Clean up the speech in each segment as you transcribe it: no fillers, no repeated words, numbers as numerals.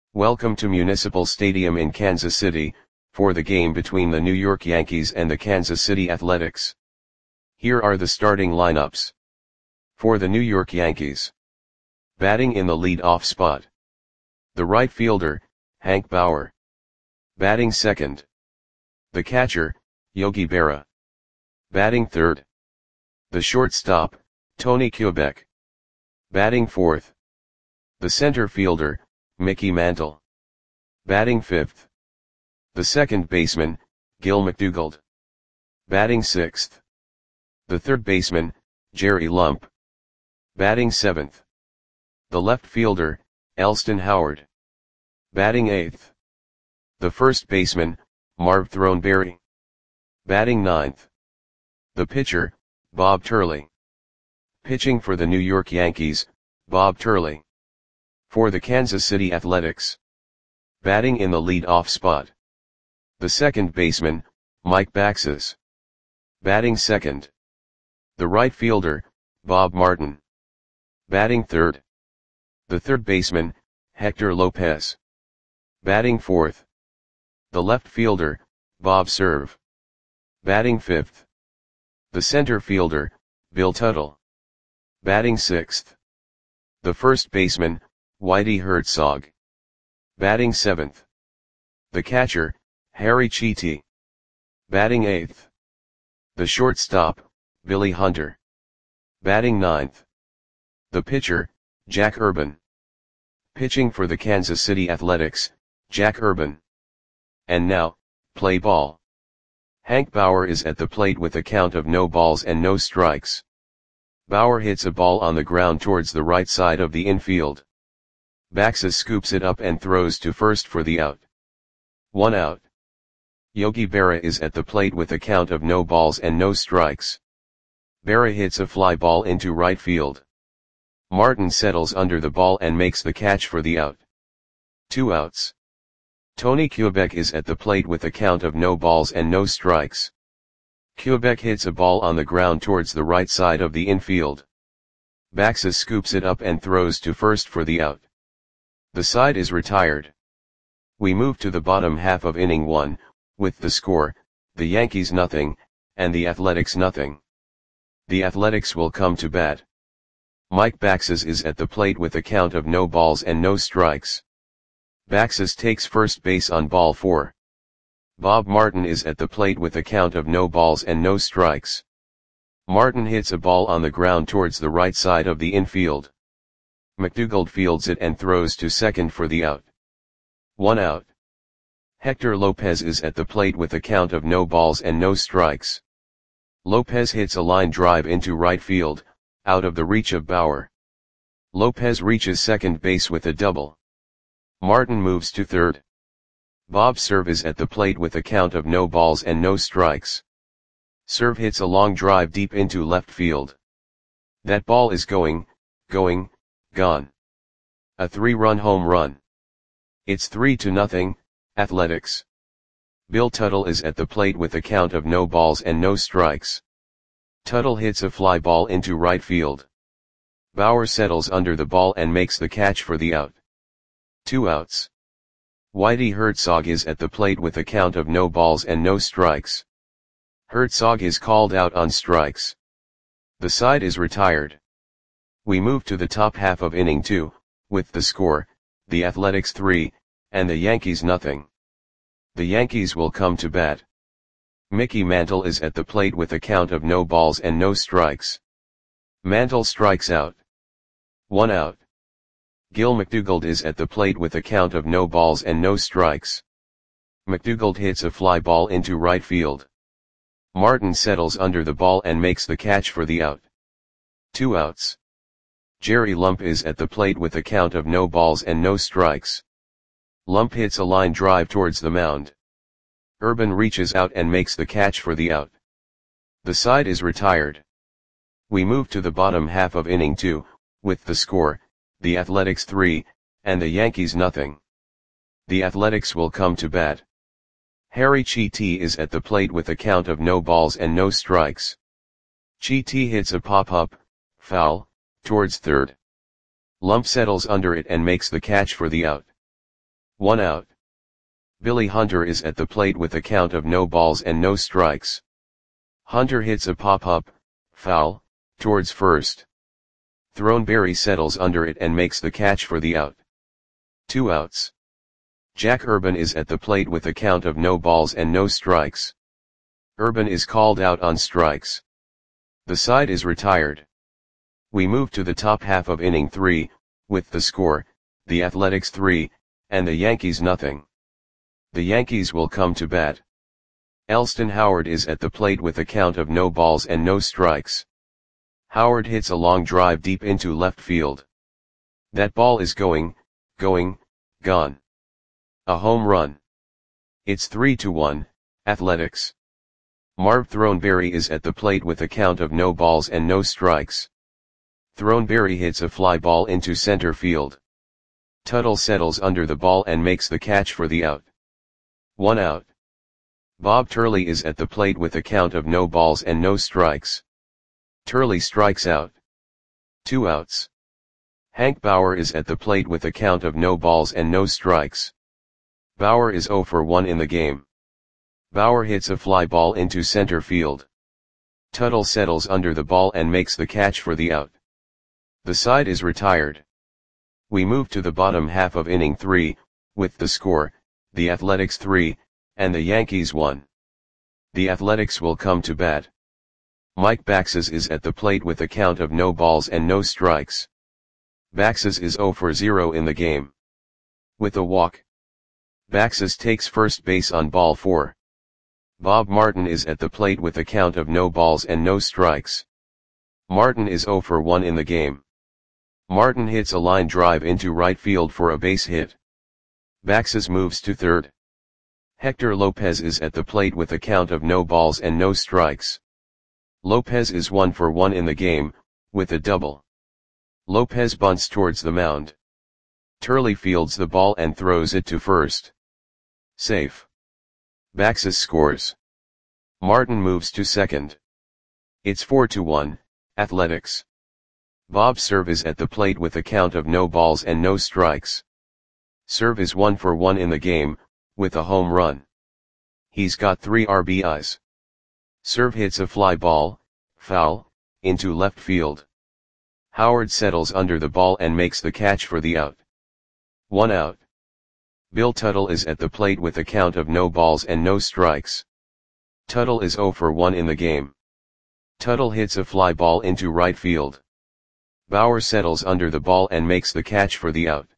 Welcome to Municipal Stadium in Kansas City, for the game between the New York Yankees and the Kansas City Athletics. Here are the starting lineups. For the New York Yankees. Batting in the lead-off spot. The right fielder, Hank Bauer. Batting second. The catcher, Yogi Berra. Batting third. The shortstop, Tony Kubek. Batting fourth. The center fielder, Mickey Mantle. Batting fifth. The second baseman, Gil McDougald. Batting sixth. The third baseman, Jerry Lump. Batting seventh. The left fielder, Elston Howard. Batting eighth. The first baseman, Marv Throneberry. Batting ninth. The pitcher, Bob Turley. Pitching for the New York Yankees, Bob Turley. For the Kansas City Athletics. Batting in the lead-off spot. The second baseman, Mike Baxes. Batting second. The right fielder, Bob Martin. Batting third. The third baseman, Hector Lopez. Batting fourth. The left fielder, Bob Cerv. Batting fifth. The center fielder, Bill Tuttle. Batting sixth. The first baseman, Whitey Herzog. Batting seventh. The catcher, Harry Chiti. Batting eighth. The shortstop, Billy Hunter. Batting ninth. The pitcher, Jack Urban. Pitching for the Kansas City Athletics, Jack Urban. And now, play ball. Hank Bauer is at the plate with a count of no balls and no strikes. Bauer hits a ball on the ground towards the right side of the infield. Baxes scoops it up and throws to first for the out. 1 out. Yogi Berra is at the plate with a count of no balls and no strikes. Berra hits a fly ball into right field. Martin settles under the ball and makes the catch for the out. 2 outs. Tony Kubek is at the plate with a count of no balls and no strikes. Kubek hits a ball on the ground towards the right side of the infield. Baxes scoops it up and throws to first for the out. The side is retired. We move to the bottom half of inning 1, with the score, the Yankees nothing, and the Athletics nothing. The Athletics will come to bat. Mike Baxes is at the plate with a count of no balls and no strikes. Baxes takes first base on ball 4. Bob Martin is at the plate with a count of no balls and no strikes. Martin hits a ball on the ground towards the right side of the infield. McDougald fields it and throws to second for the out. 1 out. Hector Lopez is at the plate with a count of no balls and no strikes. Lopez hits a line drive into right field, out of the reach of Bauer. Lopez reaches second base with a double. Martin moves to third. Bob Cerv is at the plate with a count of no balls and no strikes. Cerv hits a long drive deep into left field. That ball is gone. A 3-run home run. It's 3-0, Athletics. Bill Tuttle is at the plate with a count of no balls and no strikes. Tuttle hits a fly ball into right field. Bauer settles under the ball and makes the catch for the out. 2 outs. Whitey Herzog is at the plate with a count of no balls and no strikes. Herzog is called out on strikes. The side is retired. We move to the top half of inning 2, with the score, the Athletics 3, and the Yankees nothing. The Yankees will come to bat. Mickey Mantle is at the plate with a count of no balls and no strikes. Mantle strikes out. 1 out. Gil McDougald is at the plate with a count of no balls and no strikes. McDougald hits a fly ball into right field. Martin settles under the ball and makes the catch for the out. 2 outs. Jerry Lump is at the plate with a count of no balls and no strikes. Lump hits a line drive towards the mound. Urban reaches out and makes the catch for the out. The side is retired. We move to the bottom half of inning 2, with the score, the Athletics 3, and the Yankees nothing. The Athletics will come to bat. Harry Chiti is at the plate with a count of no balls and no strikes. Chiti hits a pop-up, foul, towards third. Lump settles under it and makes the catch for the out. 1 out. Billy Hunter is at the plate with a count of no balls and no strikes. Hunter hits a pop-up, foul, towards first. Throneberry settles under it and makes the catch for the out. 2 outs. Jack Urban is at the plate with a count of no balls and no strikes. Urban is called out on strikes. The side is retired. We move to the top half of inning 3, with the score, the Athletics 3, and the Yankees nothing. The Yankees will come to bat. Elston Howard is at the plate with a count of no balls and no strikes. Howard hits a long drive deep into left field. That ball is gone. A home run. It's 3-1, Athletics. Marv Throneberry is at the plate with a count of no balls and no strikes. Throneberry hits a fly ball into center field. Tuttle settles under the ball and makes the catch for the out. 1 out. Bob Turley is at the plate with a count of no balls and no strikes. Turley strikes out. 2 outs. Hank Bauer is at the plate with a count of no balls and no strikes. Bauer is 0 for 1 in the game. Bauer hits a fly ball into center field. Tuttle settles under the ball and makes the catch for the out. The side is retired. We move to the bottom half of inning 3, with the score, the Athletics 3, and the Yankees 1. The Athletics will come to bat. Mike Baxes is at the plate with a count of no balls and no strikes. Baxes is 0 for 0 in the game. With a walk, Baxes takes first base on ball 4. Bob Martin is at the plate with a count of no balls and no strikes. Martin is 0 for 1 in the game. Martin hits a line drive into right field for a base hit. Baxes moves to third. Hector Lopez is at the plate with a count of no balls and no strikes. Lopez is 1 for 1 in the game, with a double. Lopez bunts towards the mound. Turley fields the ball and throws it to first. Safe. Baxes scores. Martin moves to second. It's 4-1, Athletics. Bob Cerv is at the plate with a count of no balls and no strikes. Cerv is 1 for 1 in the game, with a home run. He's got 3 RBIs. Cerv hits a fly ball, foul, into left field. Howard settles under the ball and makes the catch for the out. 1 out. Bill Tuttle is at the plate with a count of no balls and no strikes. Tuttle is 0 for 1 in the game. Tuttle hits a fly ball into right field. Bauer settles under the ball and makes the catch for the out.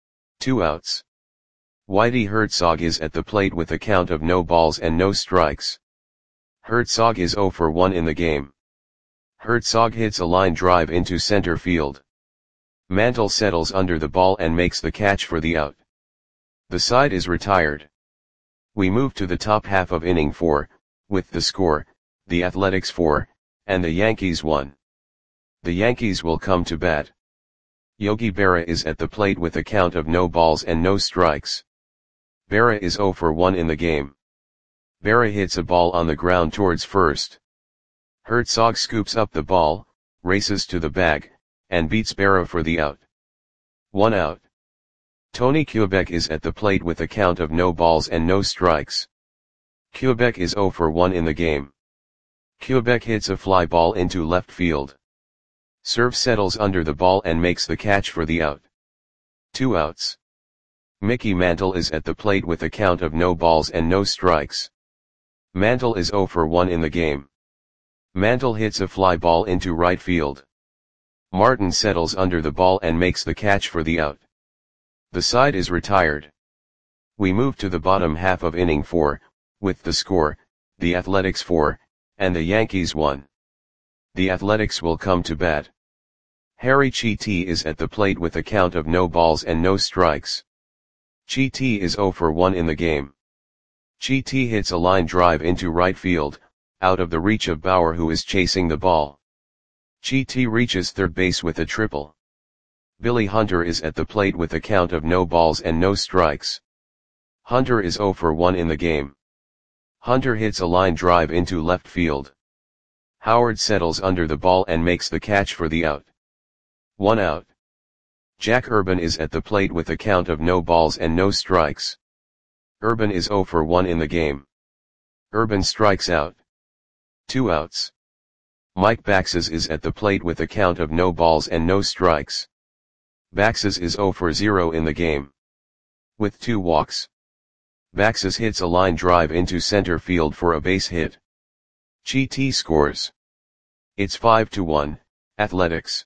2 outs. Whitey Herzog is at the plate with a count of no balls and no strikes. Herzog is 0 for 1 in the game. Herzog hits a line drive into center field. Mantle settles under the ball and makes the catch for the out. The side is retired. We move to the top half of inning 4, with the score, the Athletics 4, and the Yankees 1. The Yankees will come to bat. Yogi Berra is at the plate with a count of no balls and no strikes. Berra is 0 for 1 in the game. Berra hits a ball on the ground towards first. Herzog scoops up the ball, races to the bag, and beats Berra for the out. 1 out. Tony Kubek is at the plate with a count of no balls and no strikes. Kubek is 0 for 1 in the game. Kubek hits a fly ball into left field. Cerv settles under the ball and makes the catch for the out. 2 outs. Mickey Mantle is at the plate with a count of no balls and no strikes. Mantle is 0 for 1 in the game. Mantle hits a fly ball into right field. Martin settles under the ball and makes the catch for the out. The side is retired. We move to the bottom half of inning 4, with the score, the Athletics 4, and the Yankees 1. The Athletics will come to bat. Harry Chiti is at the plate with a count of no balls and no strikes. Chiti is 0 for 1 in the game. Chiti hits a line drive into right field, out of the reach of Bauer who is chasing the ball. Chiti reaches third base with a triple. Billy Hunter is at the plate with a count of no balls and no strikes. Hunter is 0 for 1 in the game. Hunter hits a line drive into left field. Howard settles under the ball and makes the catch for the out. 1 out. Jack Urban is at the plate with a count of no balls and no strikes. Urban is 0 for 1 in the game. Urban strikes out. 2 outs. Mike Baxes is at the plate with a count of no balls and no strikes. Baxes is 0 for 0 in the game. With 2 walks. Baxes hits a line drive into center field for a base hit. Chi scores. It's 5-1, Athletics.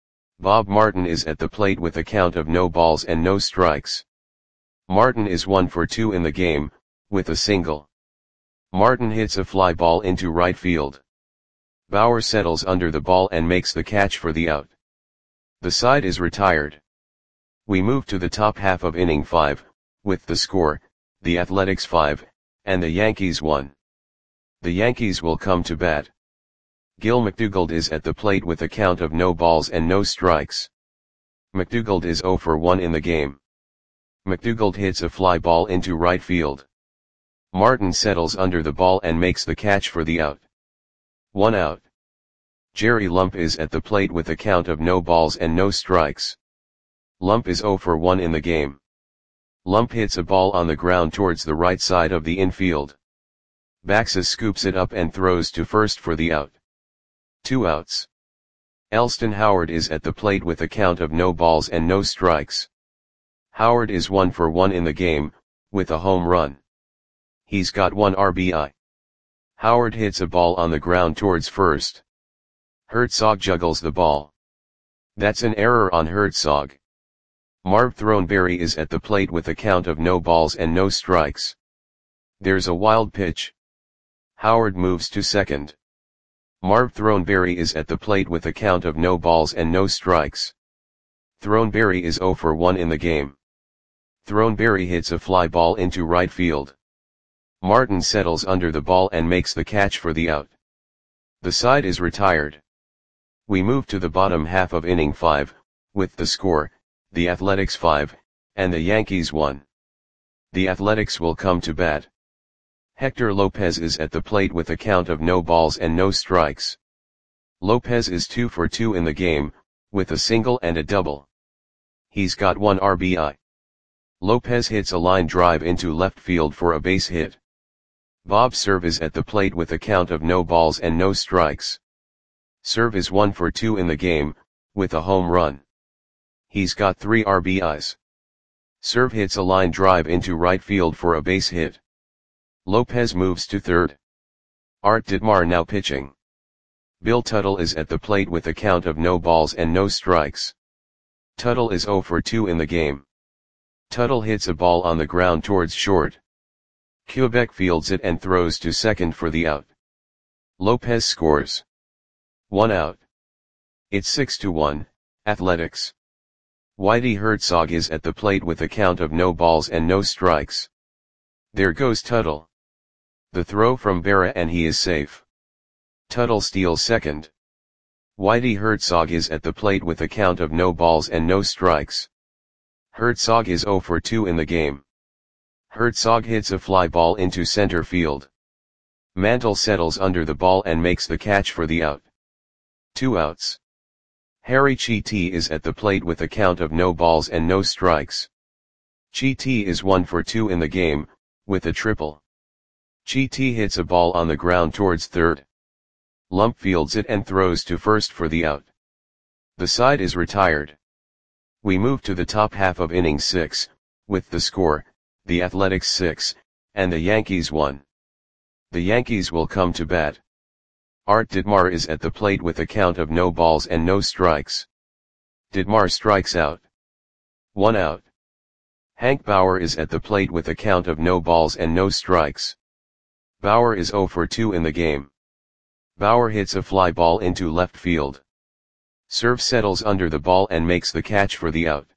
Bob Martin is at the plate with a count of no balls and no strikes. Martin is 1 for 2 in the game, with a single. Martin hits a fly ball into right field. Bauer settles under the ball and makes the catch for the out. The side is retired. We move to the top half of inning 5, with the score, the Athletics 5, and the Yankees 1. The Yankees will come to bat. Gil McDougald is at the plate with a count of no balls and no strikes. McDougald is 0 for 1 in the game. McDougald hits a fly ball into right field. Martin settles under the ball and makes the catch for the out. 1 out. Jerry Lump is at the plate with a count of no balls and no strikes. Lump is 0 for 1 in the game. Lump hits a ball on the ground towards the right side of the infield. Baxes scoops it up and throws to first for the out. 2 outs. Elston Howard is at the plate with a count of no balls and no strikes. Howard is 1 for 1 in the game, with a home run. He's got 1 RBI. Howard hits a ball on the ground towards first. Herzog juggles the ball. That's an error on Herzog. Marv Throneberry is at the plate with a count of no balls and no strikes. There's a wild pitch. Howard moves to second. Marv Throneberry is at the plate with a count of no balls and no strikes. Throneberry is 0 for 1 in the game. Throneberry hits a fly ball into right field. Martin settles under the ball and makes the catch for the out. The side is retired. We move to the bottom half of inning 5, with the score, the Athletics 5, and the Yankees 1. The Athletics will come to bat. Hector Lopez is at the plate with a count of no balls and no strikes. Lopez is 2 for 2 in the game, with a single and a double. He's got 1 RBI. Lopez hits a line drive into left field for a base hit. Bob Cerv is at the plate with a count of no balls and no strikes. Cerv is 1 for 2 in the game, with a home run. He's got 3 RBIs. Cerv hits a line drive into right field for a base hit. Lopez moves to third. Art Ditmar now pitching. Bill Tuttle is at the plate with a count of no balls and no strikes. Tuttle is 0 for 2 in the game. Tuttle hits a ball on the ground towards short. Quebec fields it and throws to second for the out. Lopez scores. 1 out. It's 6-1, Athletics. Whitey Herzog is at the plate with a count of no balls and no strikes. There goes Tuttle. The throw from Berra and he is safe. Tuttle steals second. Whitey Herzog is at the plate with a count of no balls and no strikes. Herzog is 0 for 2 in the game. Herzog hits a fly ball into center field. Mantle settles under the ball and makes the catch for the out. 2 outs. Harry Chiti is at the plate with a count of no balls and no strikes. Chiti is 1 for 2 in the game, with a triple. Chiti hits a ball on the ground towards third. Lump fields it and throws to first for the out. The side is retired. We move to the top half of inning 6, with the score, the Athletics 6, and the Yankees 1. The Yankees will come to bat. Art Ditmar is at the plate with a count of no balls and no strikes. Ditmar strikes out. 1 out. Hank Bauer is at the plate with a count of no balls and no strikes. Bauer is 0 for 2 in the game. Bauer hits a fly ball into left field. Cerv settles under the ball and makes the catch for the out.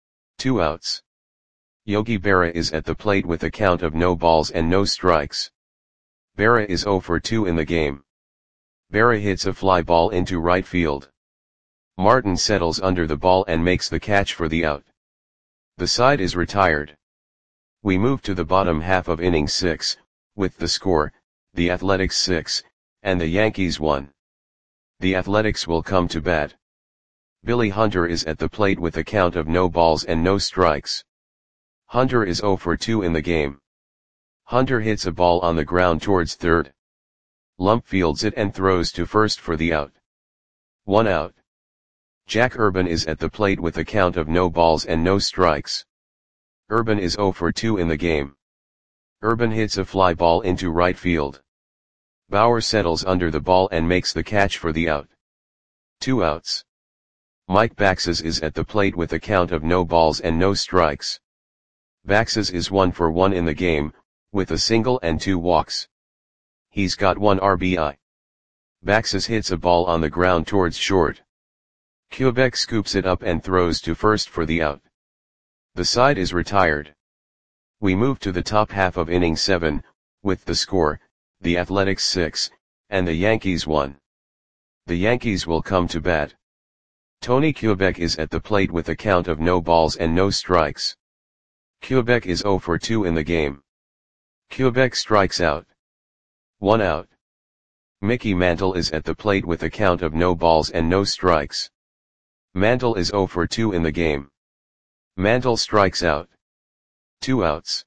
2 outs. Yogi Berra is at the plate with a count of no balls and no strikes. Berra is 0 for 2 in the game. Berra hits a fly ball into right field. Martin settles under the ball and makes the catch for the out. The side is retired. We move to the bottom half of inning 6, with the score, the Athletics 6, and the Yankees 1. The Athletics will come to bat. Billy Hunter is at the plate with a count of no balls and no strikes. Hunter is 0 for 2 in the game. Hunter hits a ball on the ground towards third. Lump fields it and throws to first for the out. 1 out. Jack Urban is at the plate with a count of no balls and no strikes. Urban is 0 for 2 in the game. Urban hits a fly ball into right field. Bauer settles under the ball and makes the catch for the out. 2 outs. Mike Baxes is at the plate with a count of no balls and no strikes. Baxes is 1 for 1 in the game, with a single and 2 walks. He's got 1 RBI. Baxes hits a ball on the ground towards short. Quebec scoops it up and throws to first for the out. The side is retired. We move to the top half of inning 7, with the score, the Athletics 6, and the Yankees 1. The Yankees will come to bat. Tony Quebec is at the plate with a count of no balls and no strikes. Quebec is 0 for 2 in the game. Quebec strikes out. 1 out. Mickey Mantle is at the plate with a count of no balls and no strikes. Mantle is 0 for 2 in the game. Mantle strikes out. 2 outs.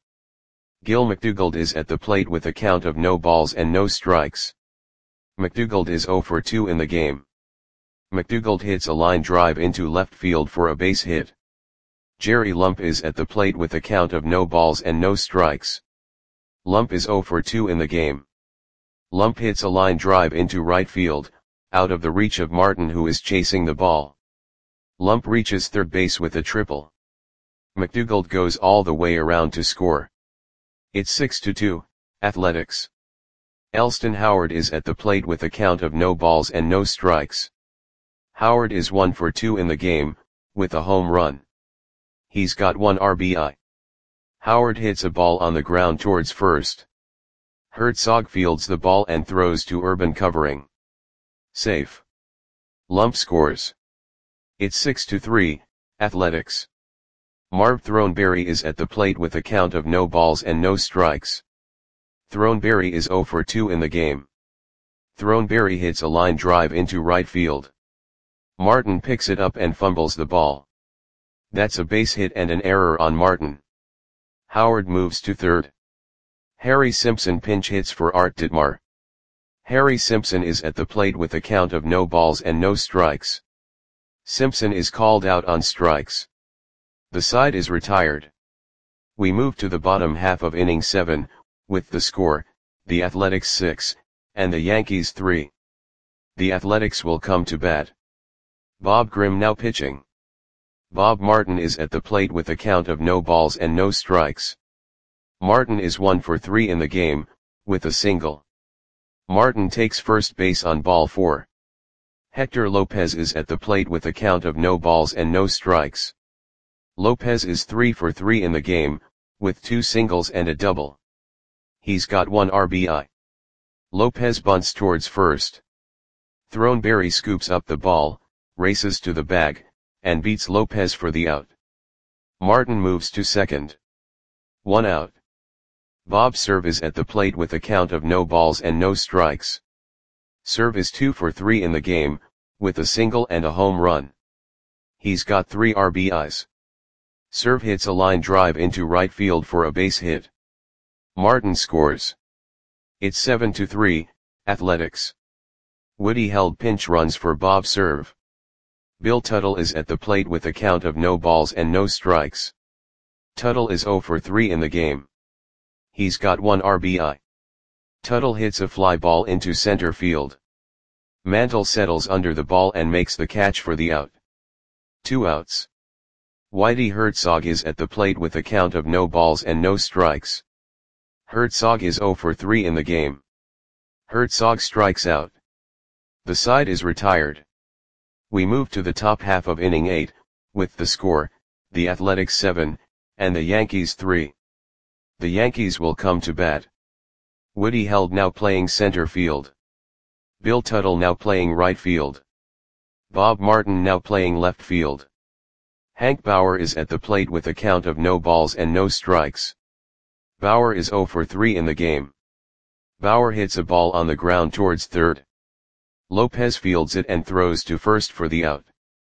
Gil McDougald is at the plate with a count of no balls and no strikes. McDougald is 0 for 2 in the game. McDougald hits a line drive into left field for a base hit. Jerry Lump is at the plate with a count of no balls and no strikes. Lump is 0 for 2 in the game. Lump hits a line drive into right field, out of the reach of Martin, who is chasing the ball. Lump reaches third base with a triple. McDougald goes all the way around to score. It's 6-2, Athletics. Elston Howard is at the plate with a count of no balls and no strikes. Howard is 1 for 2 in the game, with a home run. He's got 1 RBI. Howard hits a ball on the ground towards first. Herzog fields the ball and throws to Urban covering. Safe. Lump scores. It's 6-3, Athletics. Marv Throneberry is at the plate with a count of no balls and no strikes. Throneberry is 0 for 2 in the game. Throneberry hits a line drive into right field. Martin picks it up and fumbles the ball. That's a base hit and an error on Martin. Howard moves to third. Harry Simpson pinch hits for Art Ditmar. Harry Simpson is at the plate with a count of no balls and no strikes. Simpson is called out on strikes. The side is retired. We move to the bottom half of inning 7, with the score, the Athletics 6, and the Yankees 3. The Athletics will come to bat. Bob Grimm now pitching. Bob Martin is at the plate with a count of no balls and no strikes. Martin is 1 for 3 in the game, with a single. Martin takes first base on ball 4. Hector Lopez is at the plate with a count of no balls and no strikes. Lopez is 3 for 3 in the game, with 2 singles and a double. He's got 1 RBI. Lopez bunts towards first. Throneberry scoops up the ball, races to the bag, and beats Lopez for the out. Martin moves to second. 1 out. Bob Cerv is at the plate with a count of no balls and no strikes. Cerv is 2 for 3 in the game, with a single and a home run. He's got 3 RBIs. Cerv hits a line drive into right field for a base hit. Martin scores. It's 7-3, Athletics. Woody held pinch runs for Bob Cerv. Bill Tuttle is at the plate with a count of no balls and no strikes. Tuttle is 0 for 3 in the game. He's got 1 RBI. Tuttle hits a fly ball into center field. Mantle settles under the ball and makes the catch for the out. 2 outs. Whitey Herzog is at the plate with a count of no balls and no strikes. Herzog is 0 for 3 in the game. Herzog strikes out. The side is retired. We move to the top half of inning 8, with the score, the Athletics 7, and the Yankees 3. The Yankees will come to bat. Woody Held now playing center field. Bill Tuttle now playing right field. Bob Martin now playing left field. Hank Bauer is at the plate with a count of no balls and no strikes. Bauer is 0 for 3 in the game. Bauer hits a ball on the ground towards third. Lopez fields it and throws to first for the out.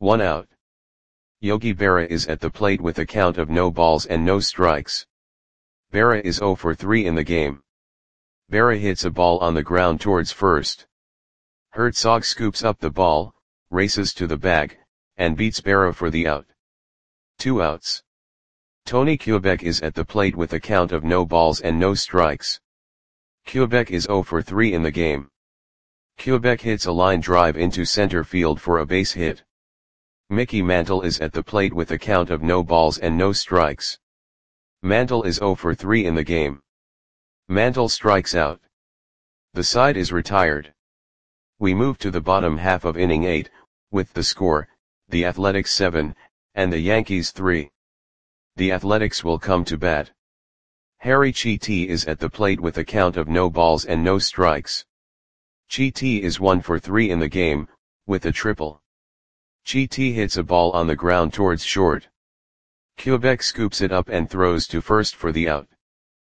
1 out. Yogi Berra is at the plate with a count of no balls and no strikes. Berra is 0 for 3 in the game. Berra hits a ball on the ground towards first. Herzog scoops up the ball, races to the bag, and beats Berra for the out. 2 outs. Tony Quebec is at the plate with a count of no balls and no strikes. Quebec is 0 for 3 in the game. Quebec hits a line drive into center field for a base hit. Mickey Mantle is at the plate with a count of no balls and no strikes. Mantle is 0 for 3 in the game. Mantle strikes out. The side is retired. We move to the bottom half of inning 8, with the score, the Athletics 7, and the Yankees 3. The Athletics will come to bat. Harry Chiti is at the plate with a count of no balls and no strikes. Chiti is 1 for 3 in the game, with a triple. Chiti hits a ball on the ground towards short. Quebec scoops it up and throws to first for the out.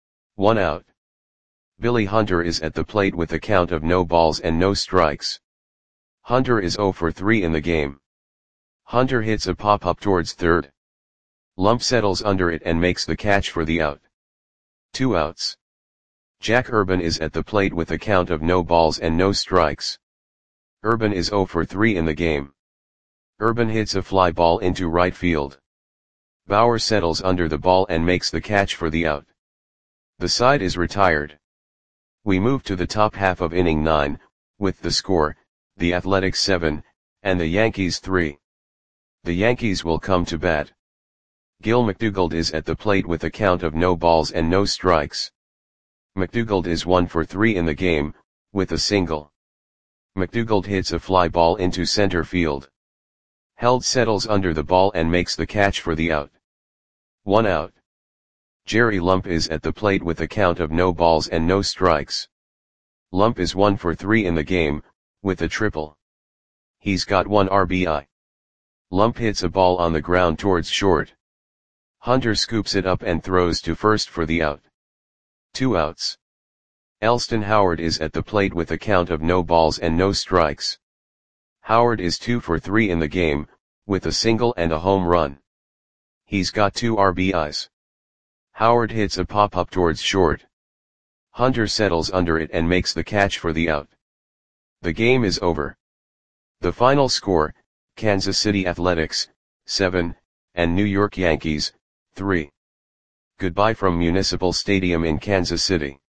1 out. Billy Hunter is at the plate with a count of no balls and no strikes. Hunter is 0 for 3 in the game. Hunter hits a pop-up towards third. Lump settles under it and makes the catch for the out. 2 outs. Jack Urban is at the plate with a count of no balls and no strikes. Urban is 0 for 3 in the game. Urban hits a fly ball into right field. Bauer settles under the ball and makes the catch for the out. The side is retired. We move to the top half of inning 9, with the score, the Athletics 7, and the Yankees 3. The Yankees will come to bat. Gil McDougald is at the plate with a count of no balls and no strikes. McDougald is 1 for 3 in the game, with a single. McDougald hits a fly ball into center field. Held settles under the ball and makes the catch for the out. 1 out. Jerry Lump is at the plate with a count of no balls and no strikes. Lump is 1 for 3 in the game, with a triple. He's got 1 RBI. Lump hits a ball on the ground towards short. Hunter scoops it up and throws to first for the out. 2 outs. Elston Howard is at the plate with a count of no balls and no strikes. Howard is 2 for 3 in the game, with a single and a home run. He's got 2 RBIs. Howard hits a pop-up towards short. Hunter settles under it and makes the catch for the out. The game is over. The final score, Kansas City Athletics, 7, and New York Yankees, 3. Goodbye from Municipal Stadium in Kansas City.